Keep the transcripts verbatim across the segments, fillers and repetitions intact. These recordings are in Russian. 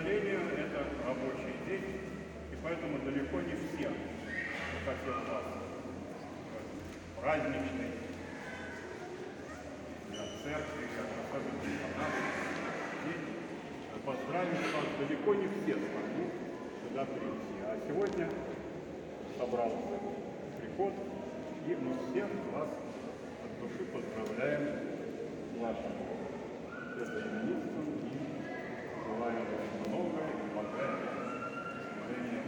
сожалению, это рабочий день, и поэтому далеко не все хотел вас праздничный для церкви, как особенно для нас, день поздравить вас. Далеко не все смогут сюда прийти. А сегодня собрался приход, и мы всех вас от души поздравляем с вашим святоименинством и желаем вам много и богатого служения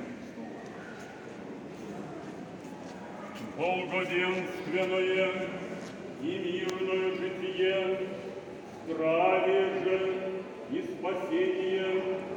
Христу. Благоденственное и мирное житие, здравие же и спасение